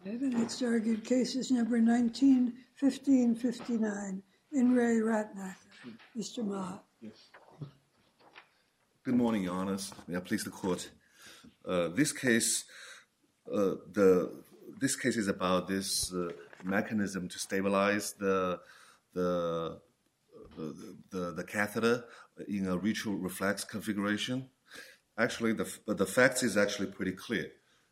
The next argued case is number 19-1559, In re Ratnaker. Mr. Ma. Yes. Good morning, Your Honors. May I please the court? This case is about this mechanism to stabilize the catheter in a retroreflex configuration. Actually, the facts is actually pretty clear.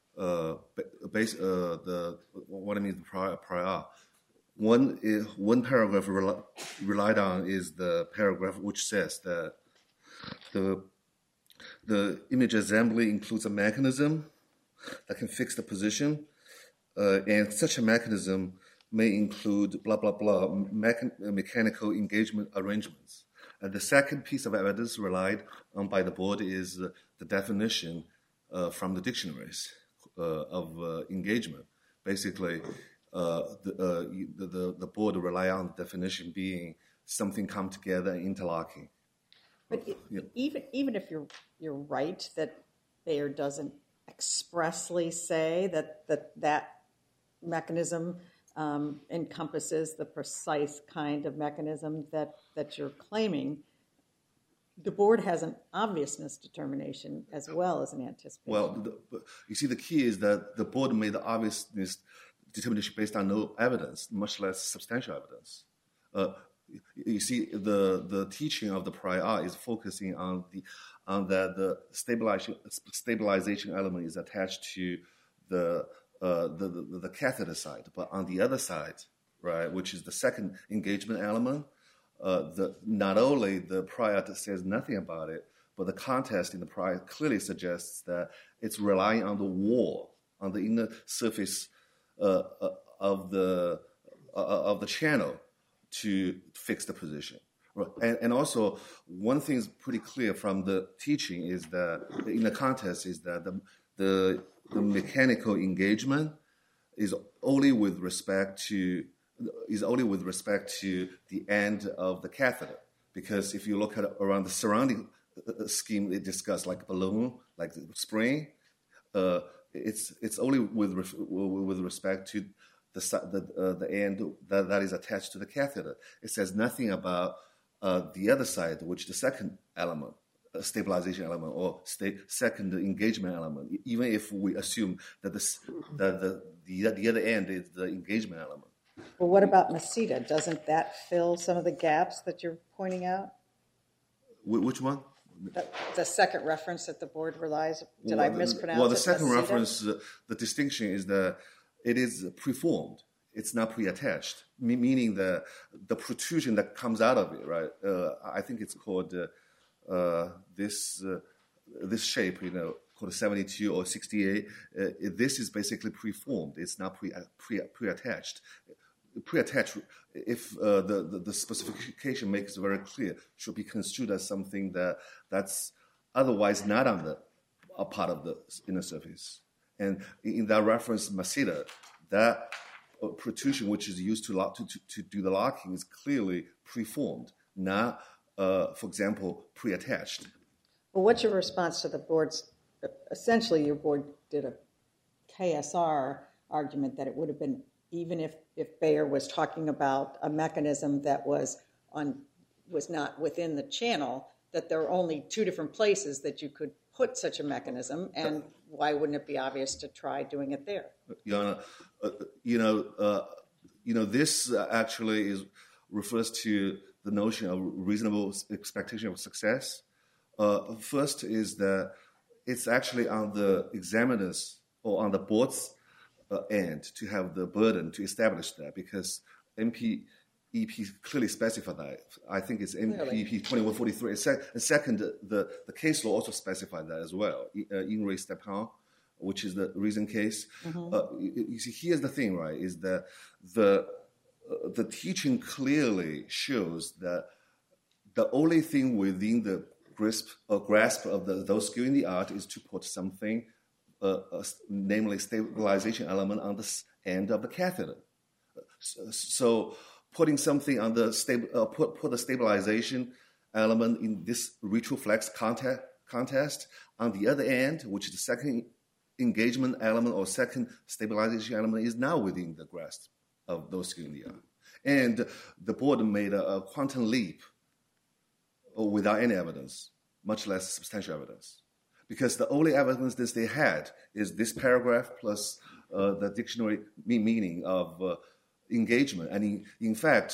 What I mean prior. One paragraph relied on is the paragraph which says that the image assembly includes a mechanism that can fix the position, and such a mechanism may include blah blah blah mechanical engagement arrangements. And the second piece of evidence relied on by the board is the definition from the dictionaries of engagement. Basically, the board rely on the definition being something come together and interlocking. But even if you're right that Bayer doesn't expressly say that mechanism encompasses the precise kind of mechanism that you're claiming, the board has an obviousness determination as well as an anticipation. Well, you see, the key is that the board made the obviousness determination based on no evidence, much less substantial evidence. You see, the teaching of the prior art is focusing on the stabilization element is attached to the catheter side, but on the other side, right, which is the second engagement element, not only the prior says nothing about it, but the context in the prior clearly suggests that it's relying on the wall, on the inner surface of the channel to fix the position. And also, one thing is pretty clear from the teaching is that in the context is that the mechanical engagement is only with respect to the end of the catheter. Because if you look at around the surrounding scheme, they discuss like balloon, like the spring. It's only with respect to the end that is attached to the catheter. It says nothing about the other side, which the second element, stabilization element, or second engagement element. Even if we assume that the other end is the engagement element. Well, what about Masita? Doesn't that fill some of the gaps that you're pointing out? Which one? The second reference that the board relies. Did I mispronounce it? Well, the second Masita? reference, the distinction is that it is preformed. It's not pre-attached, meaning the protrusion that comes out of it, right? I think it's called this shape, called 72 or 68. This is basically preformed. It's not pre-attached. Pre-attached, if the specification makes it very clear, should be construed as something that's otherwise not on a part of the inner surface. And in that reference, Masita, that protrusion which is used to do the locking is clearly preformed, not, for example, pre-attached. Well, what's your response to the board's? Essentially, your board did a KSR argument that it would have been, even if Bayer was talking about a mechanism that was not within the channel, that there are only two different places that you could put such a mechanism, and why wouldn't it be obvious to try doing it there? This actually refers to the notion of reasonable expectation of success. First is that it's actually on the examiners or on the board's end to have the burden to establish that, because MPEP clearly specified that. I think it's MPEP 2143. And second, the case law also specified that as well. In re Stepan, which is the recent case. You see, here's the thing, right? Is that the teaching clearly shows that the only thing within the grasp of those skilled in the art is to put something, namely stabilization element, on the end of the catheter. So putting something on the put a stabilization element in this retroflex contest on the other end, which is the second engagement element or second stabilization element is now within the grasp of those skilled in the art. And the board made a quantum leap without any evidence, much less substantial evidence. Because the only evidence that they had is this paragraph plus the dictionary meaning of engagement. And in fact,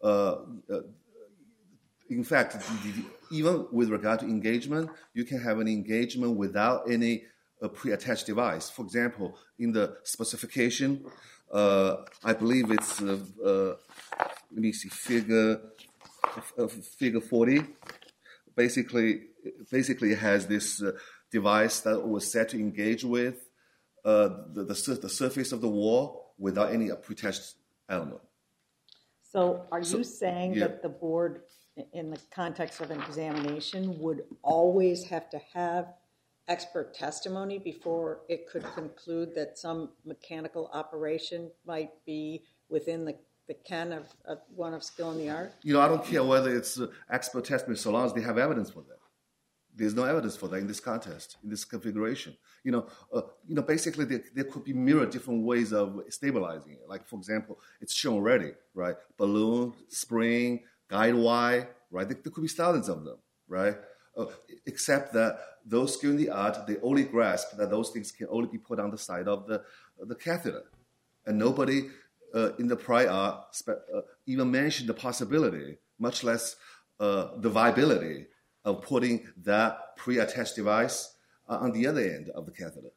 even with regard to engagement, you can have an engagement without any pre-attached device. For example, in the specification, I believe it's let me see, figure 40. Basically, it has this device that was set to engage with the surface of the wall without any pre-attached element. So are you saying that the board, in the context of an examination, would always have to have expert testimony before it could conclude that some mechanical operation might be within the ken of one of skill in the art? I don't care whether it's expert testimony so long as they have evidence for that. There's no evidence for that in this contest, in this configuration. Basically there could be myriad different ways of stabilizing it. Like, for example, it's shown already, right? Balloon, spring, guide wire, right? There could be thousands of them, right? Except that those skilled in the art, they only grasp that those things can only be put on the side of the catheter. And nobody in the prior art even mentioned the possibility, much less the viability of putting that pre-attached device on the other end of the catheter.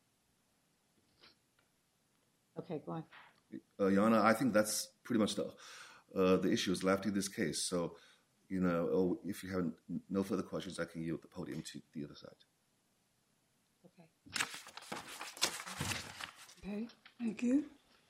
Okay, go on. Your Honor, I think that's pretty much the issues left in this case. So, if you have no further questions, I can yield the podium to the other side. Okay. Okay, thank you.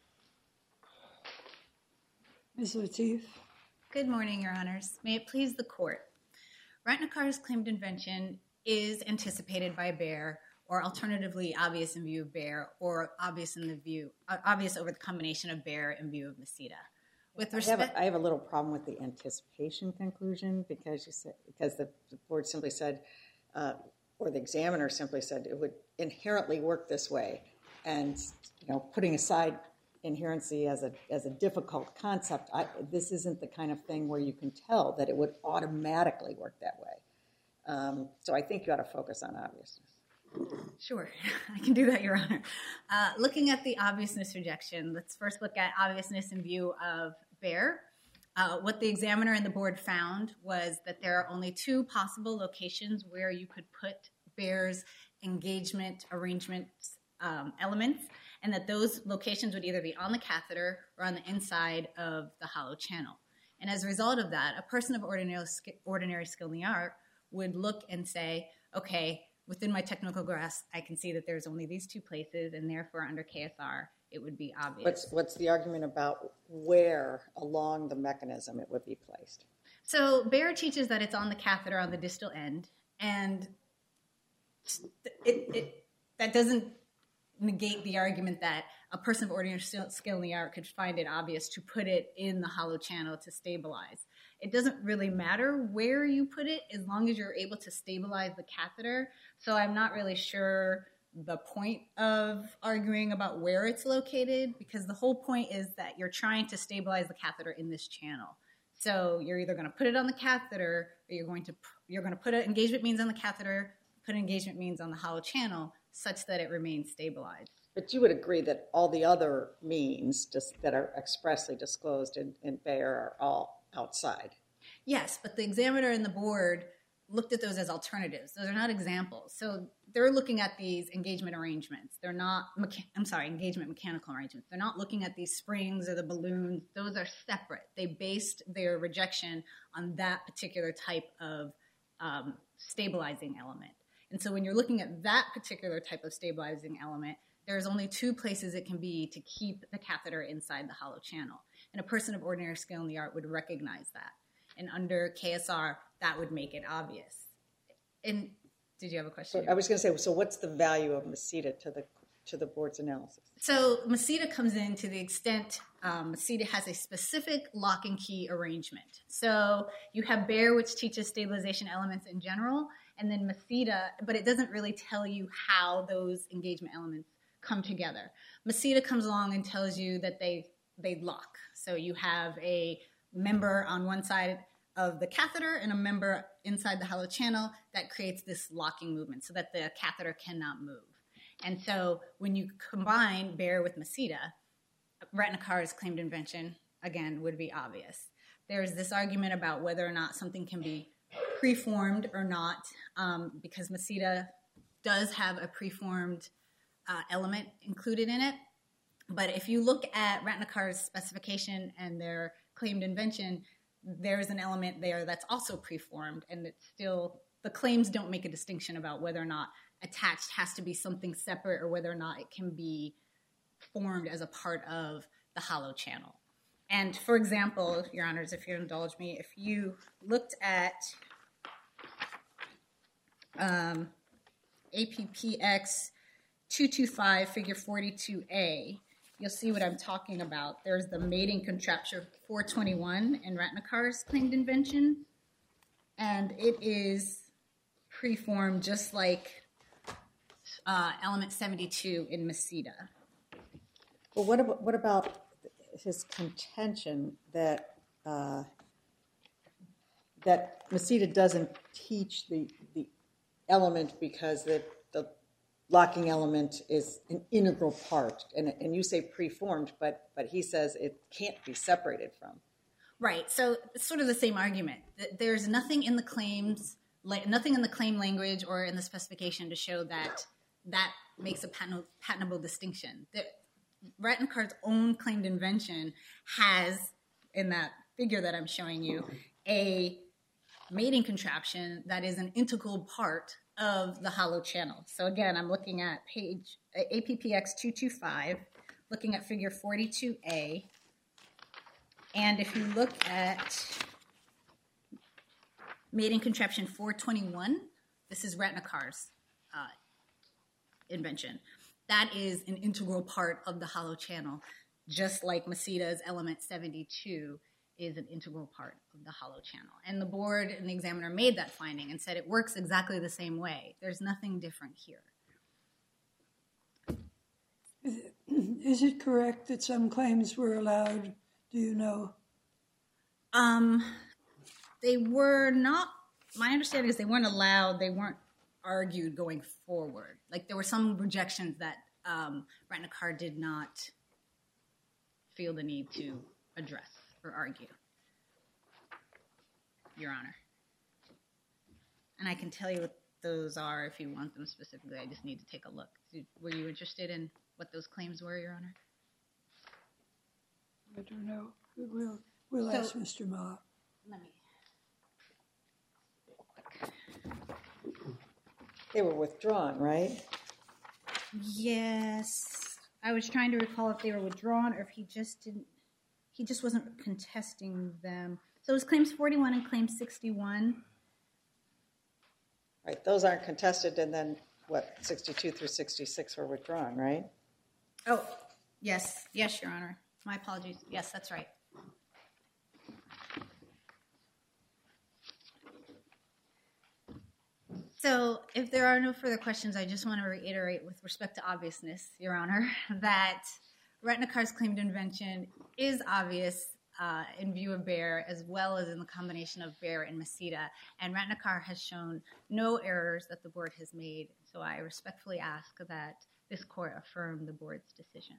Ms. Lateef. Good morning, Your Honors. May it please the Court. Ratnakar's claimed invention is anticipated by Bayer, or alternatively obvious in view of Bayer, or obvious over the combination of Bayer in view of Mesita. With respect, I have a little problem with the anticipation conclusion because the board simply said, or the examiner simply said, it would inherently work this way, and putting aside inherency as a difficult concept, this isn't the kind of thing where you can tell that it would automatically work that way. So I think you ought to focus on obviousness. Sure, I can do that, Your Honor. Looking at the obviousness rejection, let's first look at obviousness in view of Bayer. What the examiner and the board found was that there are only two possible locations where you could put Bayer's engagement arrangement elements, and that those locations would either be on the catheter or on the inside of the hollow channel. And as a result of that, a person of ordinary skill in the art would look and say, okay, within my technical grasp, I can see that there's only these two places, and therefore under KSR, it would be obvious. What's the argument about where along the mechanism it would be placed? So Bayer teaches that it's on the catheter on the distal end, and that doesn't negate the argument that a person of ordinary skill in the art could find it obvious to put it in the hollow channel to stabilize. It doesn't really matter where you put it as long as you're able to stabilize the catheter. So I'm not really sure the point of arguing about where it's located, because the whole point is that you're trying to stabilize the catheter in this channel. So you're either going to put it on the catheter, or you're going to put an engagement means on the catheter, put engagement means on the hollow channel, such that it remains stabilized. But you would agree that all the other means that are expressly disclosed in Bayer are all outside? Yes, but the examiner and the board looked at those as alternatives. Those are not examples. So they're looking at these engagement arrangements. They're not, engagement mechanical arrangements. They're not looking at these springs or the balloons. Those are separate. They based their rejection on that particular type of stabilizing element. And so when you're looking at that particular type of stabilizing element, there's only two places it can be to keep the catheter inside the hollow channel. And a person of ordinary skill in the art would recognize that. And under KSR, that would make it obvious. And did you have a question? I was going to say, so what's the value of Mesita to the board's analysis? So Mesita comes in to the extent Mesita has a specific lock and key arrangement. So you have Bayer, which teaches stabilization elements in general, and then Masita, but it doesn't really tell you how those engagement elements come together. Masita comes along and tells you that they lock. So you have a member on one side of the catheter and a member inside the hollow channel that creates this locking movement so that the catheter cannot move. And so when you combine Bayer with Masita, Ratnakar's claimed invention, again, would be obvious. There's this argument about whether or not something can be preformed or not, because Masita does have a preformed element included in it. But if you look at Ratnakar's specification and their claimed invention, there's an element there that's also preformed, and it's still, the claims don't make a distinction about whether or not attached has to be something separate or whether or not it can be formed as a part of the hollow channel. And for example, Your Honors, if you indulge me, if you looked at APPX 225 figure 42A, you'll see what I'm talking about. There's the mating contraption 421 in Ratnakar's claimed invention, and it is preformed just like element 72 in Masita. Well, what about his contention that that Masita doesn't teach the element because the locking element is an integral part, and you say preformed, but he says it can't be separated from. Right. So it's sort of the same argument. There's nothing in the claims, nothing in the claim language or in the specification to show that that makes a patentable distinction. Ratnakar's own claimed invention has, in that figure that I'm showing you, a mating contraption that is an integral part of the hollow channel. So again, I'm looking at page APPX 225, looking at figure 42A. And if you look at mating contraption 421, this is Ratnakar's invention. That is an integral part of the hollow channel, just like Masita's element 72 is an integral part of the hollow channel. And the board and the examiner made that finding and said it works exactly the same way. There's nothing different here. Is it correct that some claims were allowed? Do you know? They were not, my understanding is they weren't allowed, they weren't argued going forward. Like there were some rejections that Ratnakar did not feel the need to address or argue, Your Honor. And I can tell you what those are if you want them specifically. I just need to take a look. Were you interested in what those claims were, Your Honor? I don't know. We'll ask Mr. Ma. Let me. They were withdrawn, right? Yes. I was trying to recall if they were withdrawn or if he just wasn't contesting them. So it was claims 41 and claims 61. Right, those aren't contested, and then, 62 through 66 were withdrawn, right? Oh, yes. Yes, Your Honor. My apologies. Yes, that's right. So if there are no further questions, I just want to reiterate with respect to obviousness, Your Honor, that Ratnakar's claimed invention is obvious in view of Bayer, as well as in the combination of Bayer and Masita. And Ratnakar has shown no errors that the board has made. So I respectfully ask that this court affirm the board's decision.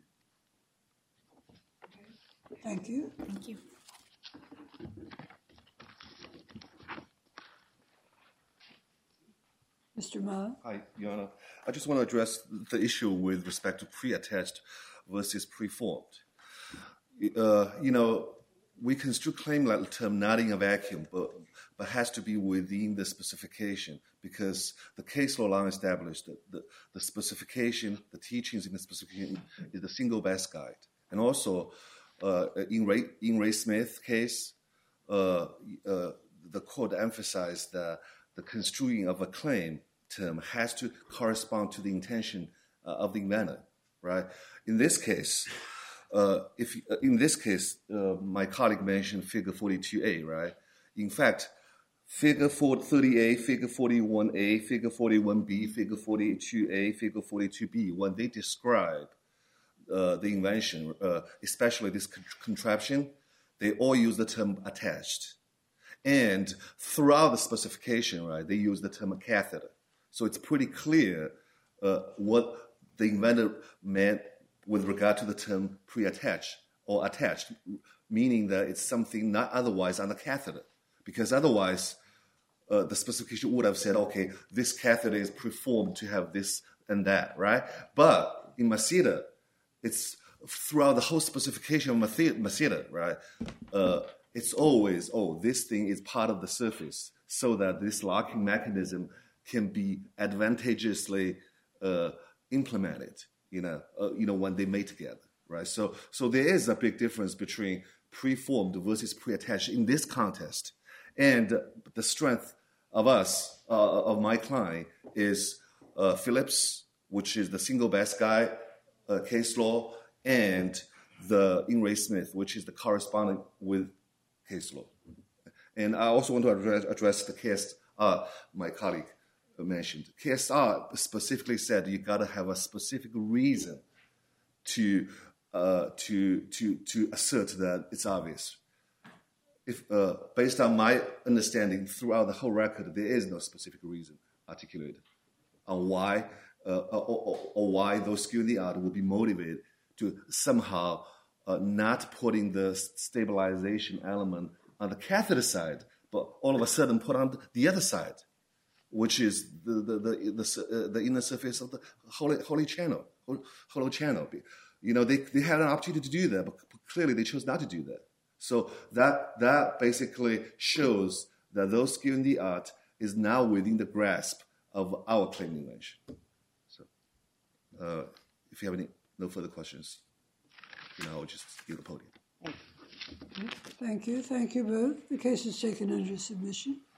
Thank you. Thank you. Mr. Ma? Hi, Your Honor. I just want to address the issue with respect to pre-attached versus preformed. We construe claim like the term not in a vacuum, but has to be within the specification, because the case law long established that the specification, the teachings in the specification is the single best guide. And also, in Ray Smith's case, the court emphasized that the construing of a claim term has to correspond to the intention of the inventor, right? In this case, my colleague mentioned figure 42A, right? In fact, Figure 30A, Figure 41A, Figure 41B, Figure 42A, Figure 42B, when they describe the invention, especially this contraption, they all use the term attached. And throughout the specification, right, they use the term catheter. So it's pretty clear what the inventor meant with regard to the term pre-attached or attached, meaning that it's something not otherwise on the catheter. Because otherwise, the specification would have said, okay, this catheter is preformed to have this and that, right? But in Masita, it's throughout the whole specification of Masita, right? It's always, this thing is part of the surface so that this locking mechanism can be advantageously implemented, when they mate together, right? So there is a big difference between preformed versus pre-attached in this context. And the strength of of my client, is Phillips, which is the single best guy case law, and the In re Smith, which is the corresponding with case law. And I also want to address the KSR my colleague mentioned. KSR specifically said you got to have a specific reason to assert that it's obvious. If based on my understanding throughout the whole record, there is no specific reason articulated on why or why those skilled in the art will be motivated to somehow not putting the stabilization element on the catheter side, but all of a sudden put on the other side, which is the inner surface of the hollow channel. They had an opportunity to do that, but clearly they chose not to do that. So that basically shows that those skilled in the art is now within the grasp of our claim invention. So if you have no further questions, I'll just give the podium. Thank you. Thank you both. The case is taken under submission.